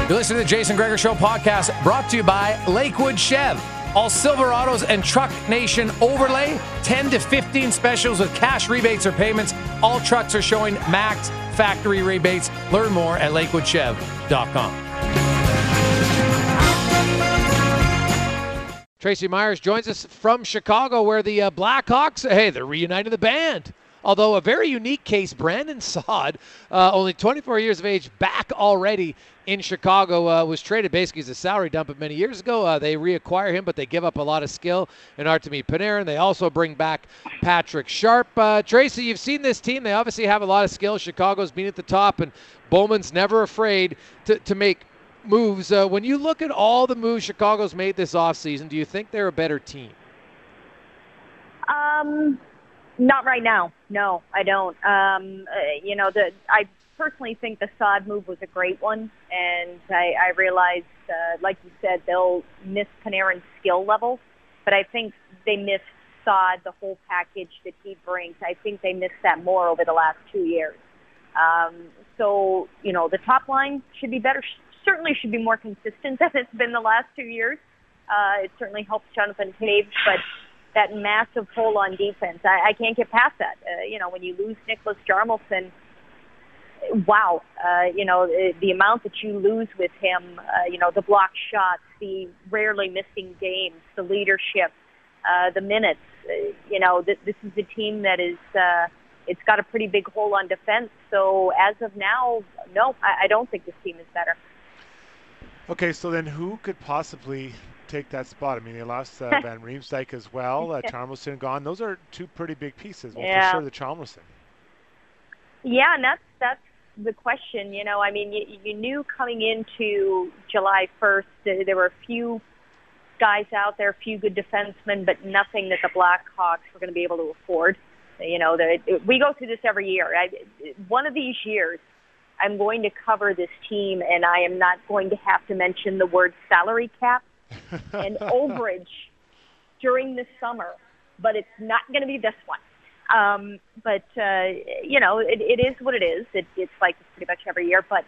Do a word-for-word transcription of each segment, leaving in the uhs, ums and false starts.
You're listening to the Jason Gregor Show podcast, brought to you by Lakewood Chev. All Silverados and Truck Nation overlay, ten to fifteen specials with cash rebates or payments. All trucks are showing max factory rebates. Learn more at lakewood chev dot com. Tracy Myers joins us from Chicago, where the uh, Blackhawks, hey, they're reuniting the band. Although a very unique case, Brandon Saad, uh, only twenty-four years of age, back already in Chicago, uh, was traded basically as a salary dump many years ago. Uh, they reacquire him, but they give up a lot of skill in Artemi Panarin. They also bring back Patrick Sharp. Uh, Tracy, you've seen this team. They obviously have a lot of skill. Chicago's been at the top, and Bowman's never afraid to, to make moves. Uh, when you look at all the moves Chicago's made this offseason, do you think they're a better team? Um... Not right now. No, I don't. Um, uh, you know, the I personally think the Saad move was a great one, and I, I realize, uh, like you said, they'll miss Panarin's skill level, but I think they missed Saad, the whole package that he brings. I think they missed that more over the last two years. Um, so, you know, the top line should be better. Certainly should be more consistent than it's been the last two years. Uh, it certainly helps Jonathan Toews, but that massive hole on defense, I, I can't get past that. Uh, you know, when you lose Nicholas Jarmelson, wow, uh, you know, the, the amount that you lose with him, uh, you know, the blocked shots, the rarely missing games, the leadership, uh, the minutes, uh, you know, th- this is a team that is, uh, it's got a pretty big hole on defense. So as of now, no, I, I don't think this team is better. Okay, so then who could possibly take that spot? I mean, they lost uh, Van Riemsdyk as well. Uh, Chalmerson gone. Those are two pretty big pieces. Well, yeah. for sure, the Chalmerson. Yeah, and that's that's the question. You know, I mean, you, you knew coming into July first uh, there were a few guys out there, a few good defensemen, but nothing that the Blackhawks were going to be able to afford. You know, the, we go through this every year. I, one of these years, I'm going to cover this team, and I am not going to have to mention the word salary cap and overage during the summer, but it's not going to be this one. Um, but, uh, you know, it, it is what it is. It, it's like pretty much every year. But,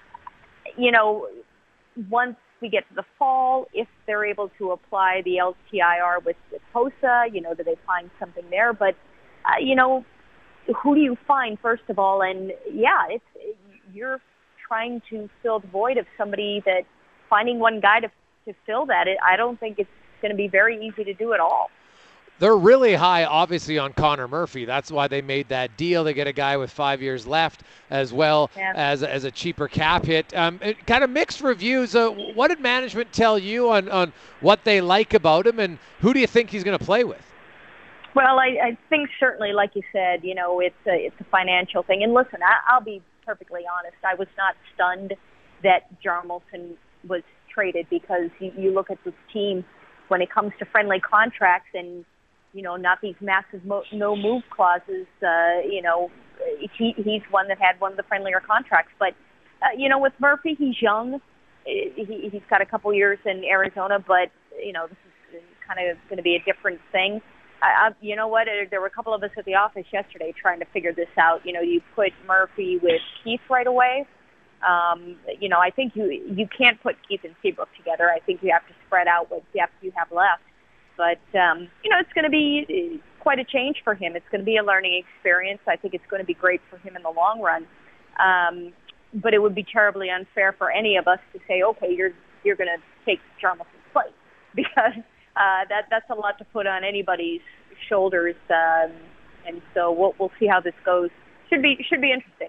you know, once we get to the fall, if they're able to apply the L T I R with, with Hossa, you know, do they find something there? But, uh, you know, who do you find, first of all? And, yeah, it's you're trying to fill the void of somebody that finding one guy to to fill that. It, I don't think it's going to be very easy to do at all. They're really high, obviously, on Connor Murphy. That's why they made that deal. They get a guy with five years left as well yeah. as, as a cheaper cap hit. Um, it, kind of mixed reviews. Uh, what did management tell you on, on what they like about him, and who do you think he's going to play with? Well, I, I think certainly, like you said, you know, it's a, it's a financial thing. And listen, I, I'll be perfectly honest. I was not stunned that Jarmelson was traded, because you, you look at this team when it comes to friendly contracts and, you know, not these massive mo- no move clauses. Uh, you know, he, he's one that had one of the friendlier contracts. But, uh, you know, with Murphy, he's young. He, he's got a couple years in Arizona, but, you know, this is kind of going to be a different thing. I, I, you know what? There were a couple of us at the office yesterday trying to figure this out. You know, you put Murphy with Keith right away. Um, you know, I think you you can't put Keith and Seabrook together. I think you have to spread out what depth you have left. But, um, you know, it's going to be quite a change for him. It's going to be a learning experience. I think it's going to be great for him in the long run. Um, but it would be terribly unfair for any of us to say, okay, you're you're going to take Jarmelson's place, because uh, that that's a lot to put on anybody's shoulders. Um, and so we'll we'll see how this goes. Should be should be interesting.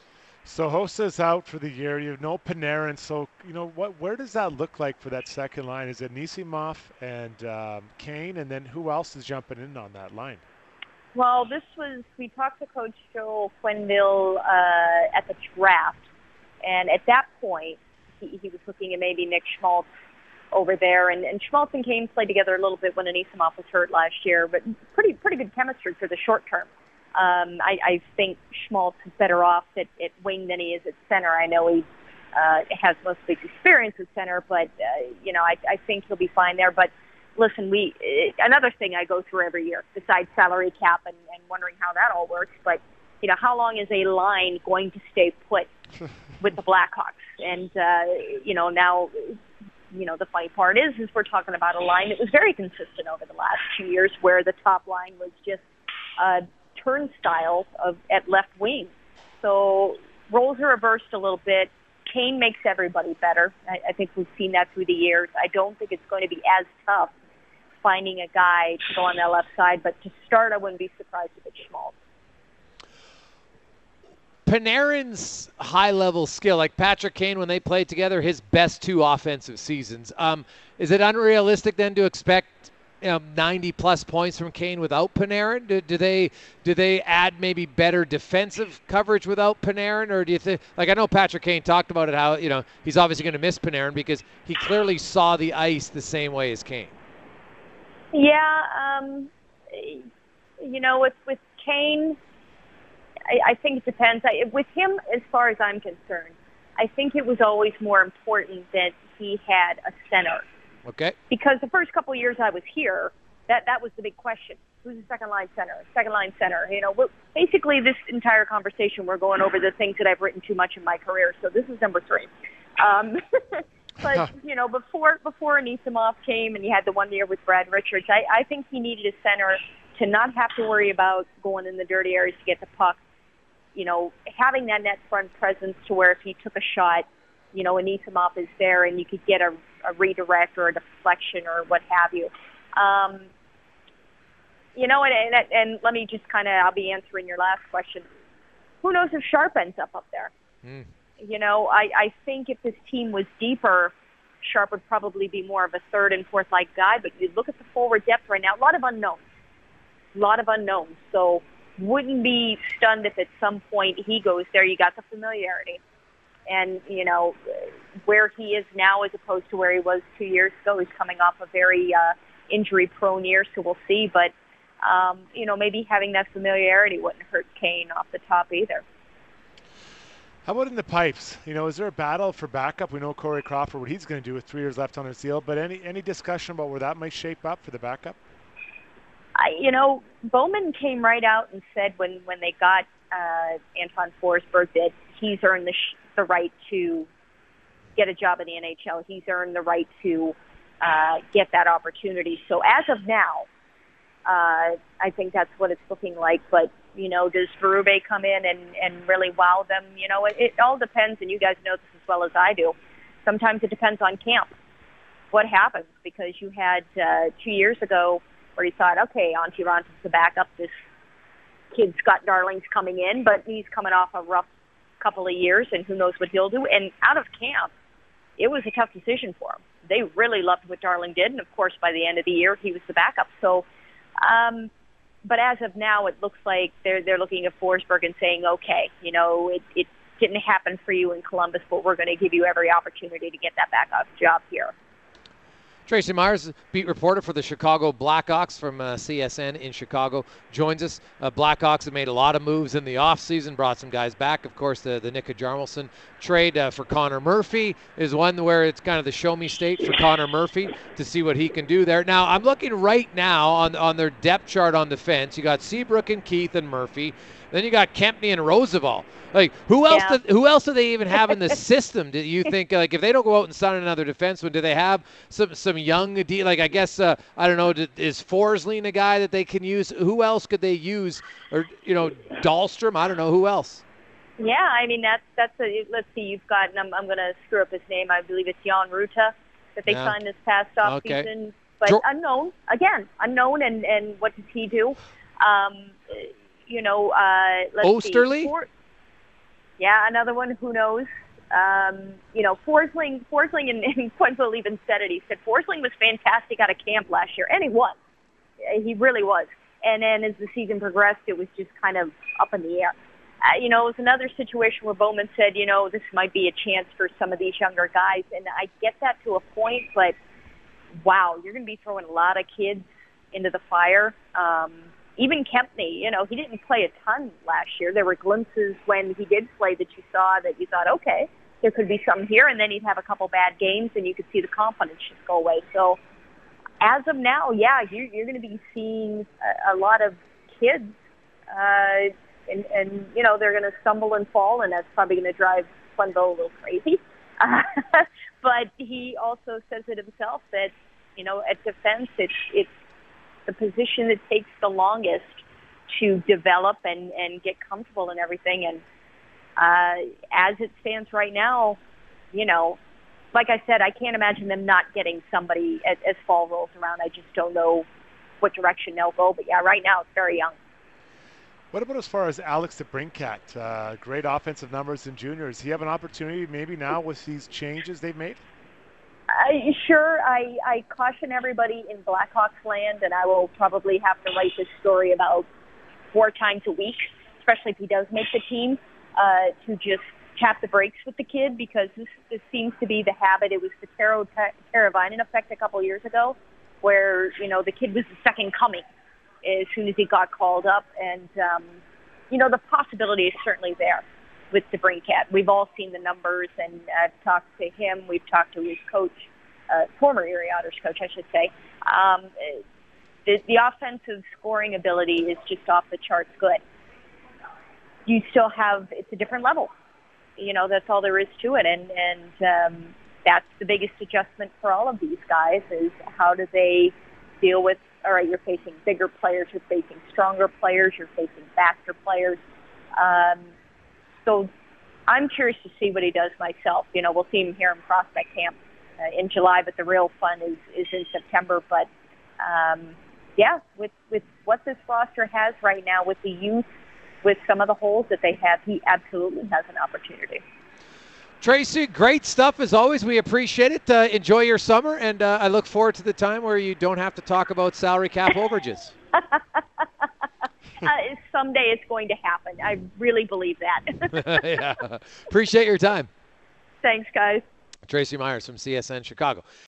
So Hossa's out for the year. You know Panarin. So, you know, what? Where does that look like for that second line? Is it Nisimov and um, Kane? And then who else is jumping in on that line? Well, this was, we talked to Coach Joel Quenneville uh, at the draft. And at that point, he, he was looking at maybe Nick Schmaltz over there. And, and Schmaltz and Kane played together a little bit when Anisimov was hurt last year, but pretty pretty good chemistry for the short term. Um, I, I think Schmaltz is better off at, at wing than he is at center. I know he uh, has most of his experience at center, but, uh, you know, I, I think he'll be fine there. But, listen, we uh, another thing I go through every year, besides salary cap and, and wondering how that all works, but you know, how long is a line going to stay put with the Blackhawks? And, uh, you know, now, you know, the funny part is, is we're talking about a line that was very consistent over the last two years where the top line was just a turnstile of, at left wing. So roles are reversed a little bit. Kane makes everybody better. I, I think we've seen that through the years. I don't think it's going to be as tough finding a guy to go on that left side, but to start, I wouldn't be surprised if it's Schmaltz. Panarin's high-level skill, like Patrick Kane, when they played together, his best two offensive seasons. Um, is it unrealistic then to expect you know, ninety-plus points from Kane without Panarin? Do, do they do they add maybe better defensive coverage without Panarin, or do you think? Like I know Patrick Kane talked about it, how you know he's obviously going to miss Panarin because he clearly saw the ice the same way as Kane. Yeah, um, you know, with with Kane. I, I think it depends. I, with him, as far as I'm concerned, I think it was always more important that he had a center. Okay. Because the first couple of years I was here, that, that was the big question. Who's the second line center? Second line center. You know, basically this entire conversation, we're going over the things that I've written too much in my career. So this is number three. Um, but, you know, before before Anisimov came and he had the one year with Brad Richards, I, I think he needed a center to not have to worry about going in the dirty areas to get the puck. You know, having that net front presence to where if he took a shot, you know, Anisimov is there and you could get a, a redirect or a deflection or what have you. Um, you know, and, and, and let me just kind of, I'll be answering your last question. Who knows if Sharp ends up up there? Mm. You know, I, I think if this team was deeper, Sharp would probably be more of a third and fourth line guy, but you look at the forward depth right now, a lot of unknowns. A lot of unknowns. So wouldn't be stunned if at some point he goes there. You got the familiarity. And, you know, where he is now as opposed to where he was two years ago, he's coming off a very uh, injury-prone year, so we'll see. But, um, you know, maybe having that familiarity wouldn't hurt Kane off the top either. How about in the pipes? You know, is there a battle for backup? We know Corey Crawford, what he's going to do with three years left on his deal, but any, any discussion about where that might shape up for the backup? I, you know, Bowman came right out and said when, when they got uh, Anton Forsberg that he's earned the, sh- the right to get a job in the N H L. He's earned the right to uh, get that opportunity. So as of now, uh, I think that's what it's looking like. But, you know, does Berube come in and, and really wow them? You know, it, it all depends, and you guys know this as well as I do. Sometimes it depends on camp, what happens, because you had uh, two years ago where he thought, okay, Antti Ranta's the backup. This kid, Scott Darling's coming in, but he's coming off a rough couple of years, and who knows what he'll do. And out of camp, it was a tough decision for him. They really loved what Darling did, and, of course, by the end of the year, he was the backup. So, um, but as of now, it looks like they're they're looking at Forsberg and saying, okay, you know, it, it didn't happen for you in Columbus, but we're going to give you every opportunity to get that backup job here. Tracy Myers, beat reporter for the Chicago Blackhawks from uh, C S N in Chicago, joins us. Uh, Blackhawks have made a lot of moves in the offseason, brought some guys back. Of course, the, the Nika Jarmelson trade uh, for Connor Murphy is one where it's kind of the show me state for Connor Murphy to see what he can do there. Now, I'm looking right now on, on their depth chart on defense. You got Seabrook and Keith and Murphy. Then you got Kempny and Roosevelt. Like, who else? Yeah. Do, who else do they even have in the system? Do you think, like, if they don't go out and sign another defenseman, do they have some some young? Like, I guess uh, I don't know. Is Forsling a guy that they can use? Who else could they use? Or you know, Dahlstrom? I don't know who else. Yeah, I mean that's that's a. Let's see. You've got. And I'm I'm going to screw up his name. I believe it's Jan Ruta that they Yeah. signed this past off Okay. season, but Jo- unknown again. Unknown, and and what does he do? Um, you know, uh, let's Osterley? see. For, yeah, another one. Who knows? Um, you know, Forsling, Forsling, and, and Quenville even said it. He said Forsling was fantastic out of camp last year, and he was. He really was. And then as the season progressed, it was just kind of up in the air. Uh, you know, it was another situation where Bowman said, you know, this might be a chance for some of these younger guys, and I get that to a point, but wow, you're going to be throwing a lot of kids into the fire. Um, even Kempny, you know, he didn't play a ton last year. There were glimpses when he did play that you saw that you thought, okay, there could be something here, and then he'd have a couple bad games, and you could see the confidence just go away. So as of now, yeah, you're, you're going to be seeing a, a lot of kids, uh, and, and you know they're going to stumble and fall, and that's probably going to drive Glenville a little crazy. Uh, but he also says it himself that you know at defense, it's it's the position that takes the longest to develop and, and get comfortable and everything. And uh, as it stands right now, you know, like I said, I can't imagine them not getting somebody as, as fall rolls around. I just don't know what direction they'll go. But yeah, right now it's very young. What about as far as Alex DeBrincat? Uh, great offensive numbers in juniors. Does he have an opportunity maybe now with these changes they've made? I, sure, I, I caution everybody in Blackhawks land, and I will probably have to write this story about four times a week, especially if he does make the team, uh, to just tap the brakes with the kid, because this, this seems to be the habit. It was the Taro Teravainen effect a couple years ago, where, you know, the kid was the second coming as soon as he got called up. And, um, you know, the possibility is certainly there with DeBrincat. We've all seen the numbers, and I've talked to him. We've talked to his coach, uh, former Erie Otters coach, I should say. Um, the, the offensive scoring ability is just off the charts good. You still have, it's a different level. You know, that's all there is to it. And, and um, that's the biggest adjustment for all of these guys is how do they deal with, all right, you're facing bigger players, you're facing stronger players, you're facing faster players. Um, so I'm curious to see what he does myself. You know, we'll see him here in prospect camp uh, in July, but the real fun is, is in September. But, um, yeah, with, with what this roster has right now, with the youth, with some of the holes that they have, he absolutely has an opportunity. Tracy, great stuff as always. We appreciate it. Uh, enjoy your summer, and uh, I look forward to the time where you don't have to talk about salary cap overages. uh, someday it's going to happen. I really believe that. Yeah. Appreciate your time. Thanks, guys. Tracy Myers from C S N Chicago.